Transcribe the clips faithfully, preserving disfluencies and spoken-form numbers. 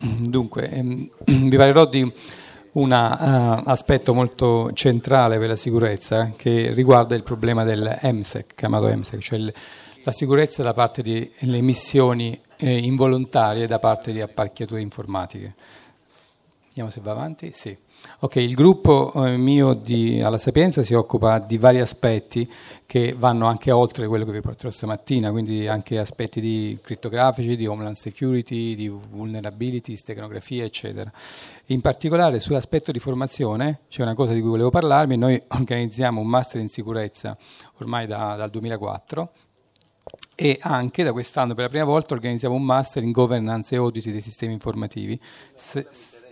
Dunque, ehm, vi parlerò di un uh, aspetto molto centrale per la sicurezza che riguarda il problema del M S E C, chiamato M S E C, cioè il, la sicurezza da parte delle emissioni eh, involontarie da parte di apparecchiature informatiche. Vediamo se va avanti. Sì. Ok, il gruppo eh, mio di, alla Sapienza si occupa di vari aspetti che vanno anche oltre quello che vi porterò stamattina, quindi anche aspetti di crittografici, di homeland security, di vulnerability, steganografia, eccetera. In particolare sull'aspetto di formazione c'è una cosa di cui volevo parlarvi. Noi organizziamo un master in sicurezza ormai da, dal duemilaquattro e anche da quest'anno per la prima volta organizziamo un master in governance e audit dei sistemi informativi. Se,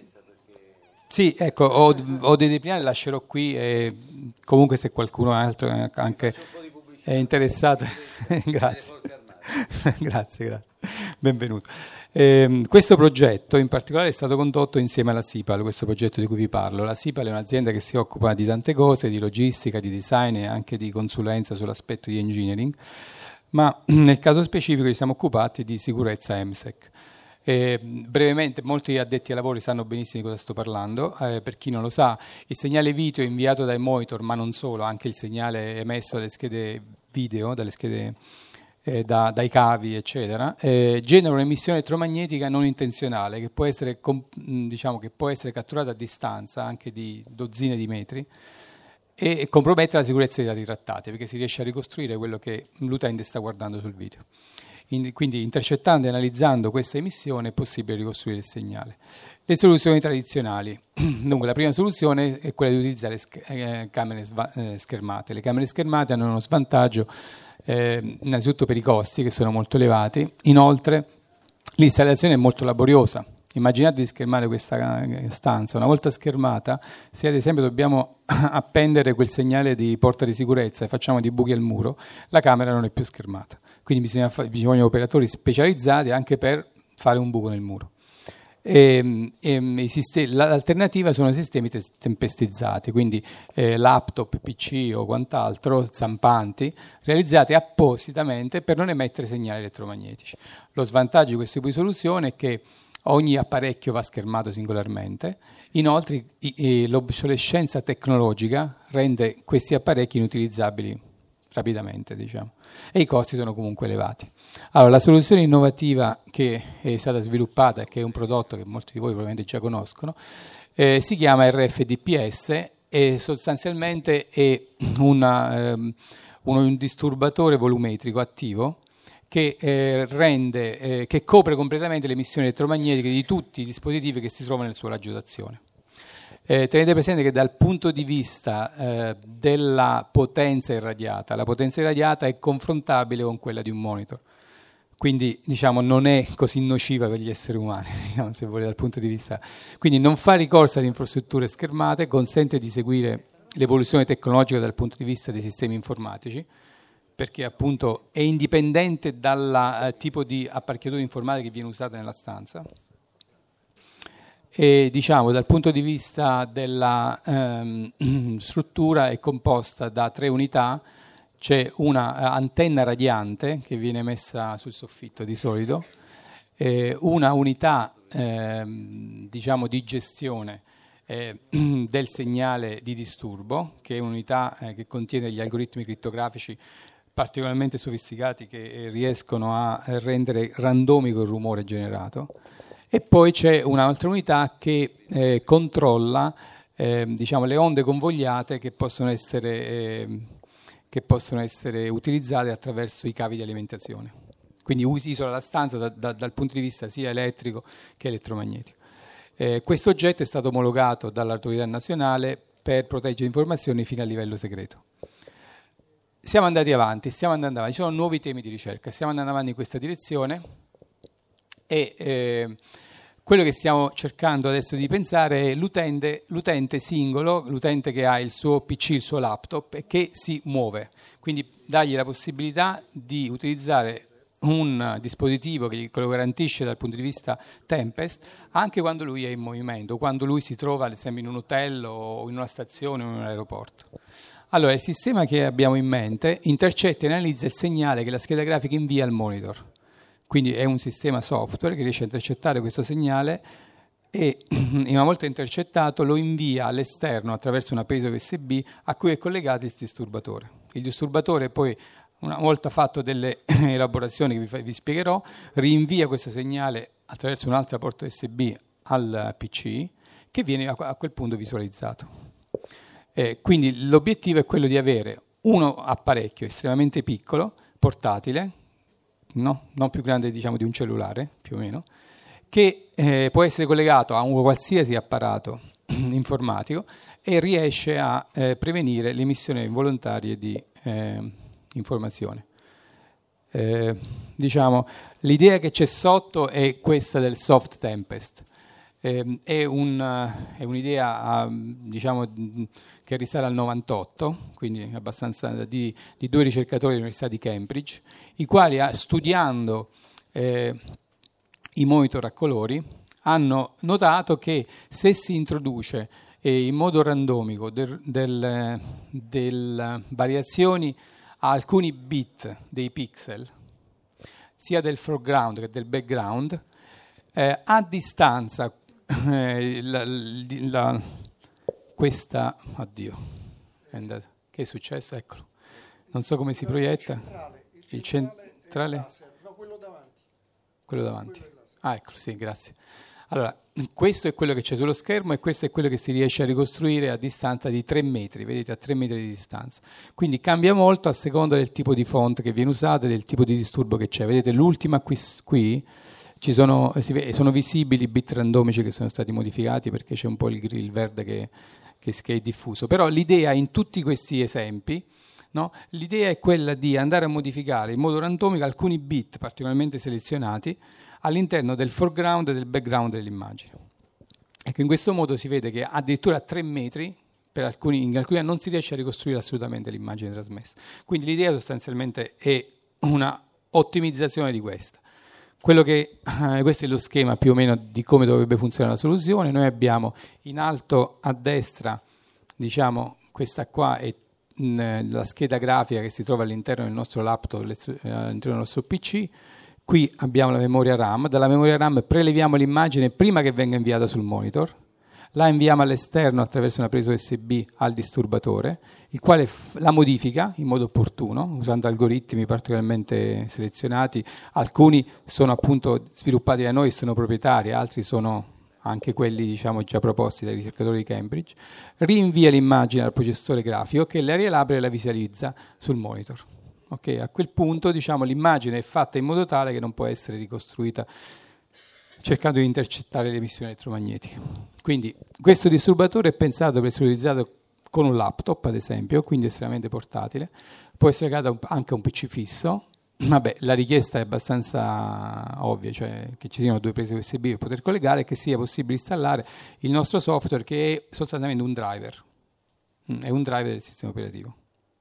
Sì, ecco, ho, ho dei declinati, lascerò qui e comunque se qualcuno altro anche è interessato, grazie. grazie, grazie, benvenuto. Eh, questo progetto in particolare è stato condotto insieme alla SIPAL, questo progetto di cui vi parlo. La SIPAL è un'azienda che si occupa di tante cose, di logistica, di design e anche di consulenza sull'aspetto di engineering, ma nel caso specifico ci siamo occupati di sicurezza M S E C. Eh, brevemente, molti addetti ai lavori sanno benissimo di cosa sto parlando. Eh, per chi non lo sa, il segnale video inviato dai monitor, ma non solo, anche il segnale emesso dalle schede video, dalle schede, eh, da, dai cavi, eccetera, eh, genera un'emissione elettromagnetica non intenzionale che può essere, diciamo, che può essere catturata a distanza anche di dozzine di metri e compromette la sicurezza dei dati trattati, perché si riesce a ricostruire quello che l'utente sta guardando sul video. In, quindi intercettando e analizzando questa emissione è possibile ricostruire il segnale. Le soluzioni tradizionali. Dunque la prima soluzione è quella di utilizzare sch- eh, camere sva- eh, schermate. Le camere schermate hanno uno svantaggio eh, innanzitutto per i costi che sono molto elevati, inoltre l'installazione è molto laboriosa. Immaginate di schermare questa stanza. Una volta schermata, se ad esempio dobbiamo appendere quel segnale di porta di sicurezza e facciamo dei buchi al muro, la camera non è più schermata. Quindi bisogna fa- bisogna operatori specializzati anche per fare un buco nel muro. E, e, i sistemi, l'alternativa sono sistemi te- tempestizzati, quindi eh, laptop, P C o quant'altro, zampanti, realizzati appositamente per non emettere segnali elettromagnetici. Lo svantaggio di questo tipo di soluzione è che ogni apparecchio va schermato singolarmente, inoltre i, i, l'obsolescenza tecnologica rende questi apparecchi inutilizzabili rapidamente, diciamo, e i costi sono comunque elevati. Allora, la soluzione innovativa che è stata sviluppata e che è un prodotto che molti di voi probabilmente già conoscono, eh, si chiama R F D P S e sostanzialmente è una, ehm, uno, un disturbatore volumetrico attivo che eh, rende, eh, che copre completamente le emissioni elettromagnetiche di tutti i dispositivi che si trovano nel suo raggio d'azione. Eh, tenete presente che dal punto di vista eh, della potenza irradiata, la potenza irradiata è confrontabile con quella di un monitor, quindi diciamo non è così nociva per gli esseri umani, diciamo, se volete, dal punto di vista. Quindi non fa ricorso ad infrastrutture schermate, consente di seguire l'evoluzione tecnologica dal punto di vista dei sistemi informatici, perché appunto è indipendente dal eh, tipo di apparecchiatura informatica che viene usata nella stanza. E diciamo dal punto di vista della ehm, struttura è composta da tre unità. C'è una uh, antenna radiante che viene messa sul soffitto di solito, eh, una unità ehm, diciamo di gestione eh, del segnale di disturbo, che è un'unità eh, che contiene gli algoritmi crittografici particolarmente sofisticati che eh, riescono a rendere randomico il rumore generato. E poi c'è un'altra unità che eh, controlla eh, diciamo, le onde convogliate che possono essere, eh, che possono essere utilizzate attraverso i cavi di alimentazione. Quindi isola la stanza da, da, dal punto di vista sia elettrico che elettromagnetico. Eh, questo oggetto è stato omologato dall'autorità nazionale per proteggere informazioni fino a livello segreto. Siamo andati avanti, stiamo andando avanti, ci sono nuovi temi di ricerca, stiamo andando avanti in questa direzione e eh, quello che stiamo cercando adesso di pensare è l'utente, l'utente singolo, l'utente che ha il suo P C, il suo laptop e che si muove, quindi dargli la possibilità di utilizzare un dispositivo che lo garantisce dal punto di vista Tempest anche quando lui è in movimento, quando lui si trova ad esempio in un hotel o in una stazione o in un aeroporto. Allora, il sistema che abbiamo in mente intercetta e analizza il segnale che la scheda grafica invia al monitor. quindi è un sistema software che riesce a intercettare questo segnale e una volta intercettato lo invia all'esterno attraverso una presa U S B a cui è collegato il disturbatore. Il disturbatore poi, una volta fatto delle elaborazioni che vi, vi spiegherò, rinvia questo segnale attraverso un'altra porta U S B al P C che viene a, a quel punto visualizzato. Eh, quindi l'obiettivo è quello di avere uno apparecchio estremamente piccolo, portatile, no? Non più grande, diciamo, di un cellulare, più o meno, che eh, può essere collegato a un qualsiasi apparato informatico e riesce a eh, prevenire l'emissione involontaria di eh, informazione. Eh, diciamo, l'idea che c'è sotto è questa del soft tempest. Eh, è, un, è un'idea, diciamo, che risale al novantotto, quindi abbastanza di, di due ricercatori dell'Università di Cambridge, i quali, studiando eh, i monitor a colori, hanno notato che se si introduce eh, in modo randomico del, del, del variazioni a alcuni bit dei pixel, sia del foreground che del background, eh, a distanza eh, la, la, questa addio è andato. Che è successo? Eccolo, non so come si proietta il centrale, il centrale? No, quello davanti quello davanti quello ah ecco, sì, grazie. Allora, questo è quello che c'è sullo schermo e questo è quello che si riesce a ricostruire a distanza di tre metri, vedete, a tre metri di distanza. Quindi cambia molto a seconda del tipo di font che viene usato e del tipo di disturbo che c'è. Vedete, l'ultima qui, qui ci sono, si vede, sono visibili i bit randomici che sono stati modificati perché c'è un po' il, il verde che, che, che è diffuso. Però l'idea in tutti questi esempi, no, l'idea è quella di andare a modificare in modo randomico alcuni bit particolarmente selezionati all'interno del foreground e del background dell'immagine. Ecco, in questo modo si vede che addirittura a tre metri, per alcuni, in alcuni non si riesce a ricostruire assolutamente l'immagine trasmessa. Quindi l'idea sostanzialmente è una ottimizzazione di questa. Quello che, eh, questo è lo schema più o meno di come dovrebbe funzionare la soluzione. Noi abbiamo in alto a destra, diciamo, questa qua è mh, la scheda grafica che si trova all'interno del nostro laptop, all'interno del nostro P C. Qui abbiamo la memoria RAM, dalla memoria RAM preleviamo l'immagine prima che venga inviata sul monitor, la inviamo all'esterno attraverso una presa U S B al disturbatore, il quale f- la modifica in modo opportuno, usando algoritmi particolarmente selezionati. Alcuni sono appunto sviluppati da noi e sono proprietari, altri sono anche quelli, diciamo, già proposti dai ricercatori di Cambridge. Rinvia l'immagine al processore grafico che la rielabora e la visualizza sul monitor. Okay, a quel punto, diciamo, l'immagine è fatta in modo tale che non può essere ricostruita cercando di intercettare le emissioni elettromagnetiche. Quindi questo disturbatore è pensato per essere utilizzato con un laptop, ad esempio, quindi estremamente portatile. Può essere legato anche a un P C fisso. Vabbè, la richiesta è abbastanza ovvia, cioè che ci siano due prese U S B per poter collegare e che sia possibile installare il nostro software, che è sostanzialmente un driver. È un driver del sistema operativo.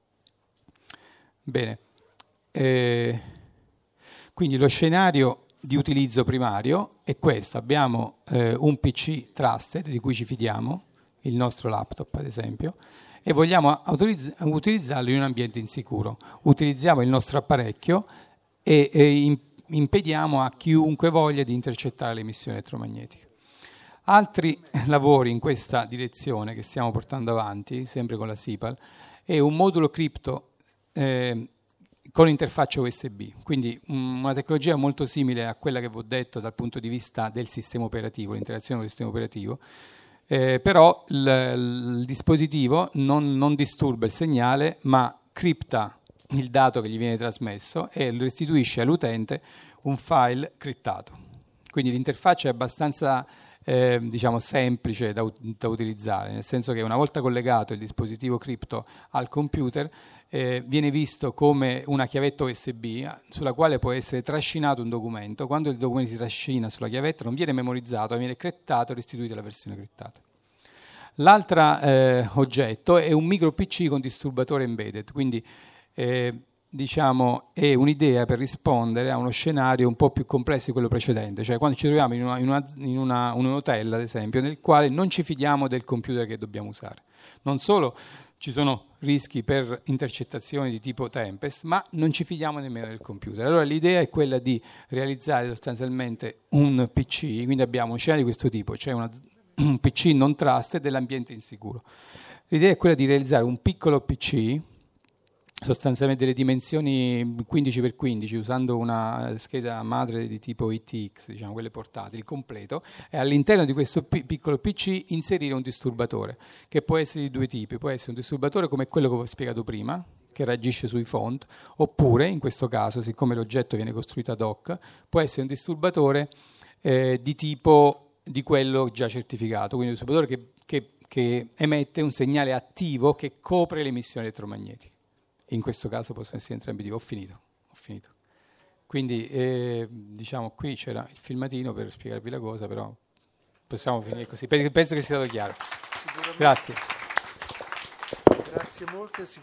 Bene, eh, quindi lo scenario di utilizzo primario è questo. Abbiamo eh, un P C trusted di cui ci fidiamo, il nostro laptop ad esempio, e vogliamo autorizz- utilizzarlo in un ambiente insicuro. Utilizziamo il nostro apparecchio e, e in- impediamo a chiunque voglia di intercettare le emissioni elettromagnetiche. Altri lavori in questa direzione che stiamo portando avanti, sempre con la SIPAL, è un modulo cripto Eh, con interfaccia U S B, quindi um, una tecnologia molto simile a quella che vi ho detto dal punto di vista del sistema operativo, l'interazione con il sistema operativo, eh, però il, il dispositivo non, non disturba il segnale, ma cripta il dato che gli viene trasmesso e restituisce all'utente un file criptato. Quindi l'interfaccia è abbastanza Eh, diciamo semplice da, da utilizzare, nel senso che una volta collegato il dispositivo cripto al computer eh, viene visto come una chiavetta U S B sulla quale può essere trascinato un documento. Quando il documento si trascina sulla chiavetta non viene memorizzato, viene criptato e restituito la versione criptata. L'altro eh, oggetto è un micro P C con disturbatore embedded, quindi eh, diciamo, è un'idea per rispondere a uno scenario un po' più complesso di quello precedente, cioè quando ci troviamo in, una, in, una, in una, un hotel, ad esempio, nel quale non ci fidiamo del computer che dobbiamo usare. Non solo ci sono rischi per intercettazioni di tipo Tempest, ma non ci fidiamo nemmeno del computer. Allora l'idea è quella di realizzare sostanzialmente un P C, quindi abbiamo un scenario di questo tipo, cioè una, un P C non trusted dell'ambiente insicuro. L'idea è quella di realizzare un piccolo P C, sostanzialmente delle dimensioni quindici per quindici, usando una scheda madre di tipo I T X, diciamo, quelle portatili, completo, e all'interno di questo p- piccolo P C inserire un disturbatore, che può essere di due tipi. Può essere un disturbatore come quello che ho spiegato prima, che reagisce sui font, oppure, in questo caso, siccome l'oggetto viene costruito ad hoc, può essere un disturbatore eh, di tipo di quello già certificato, quindi un disturbatore che, che, che emette un segnale attivo che copre le emissioni elettromagnetiche. In questo caso possono essere entrambi di. Ho finito, ho finito. Quindi eh, diciamo qui c'era il filmatino per spiegarvi la cosa, però possiamo finire così. Penso che sia stato chiaro. Grazie. Grazie molte.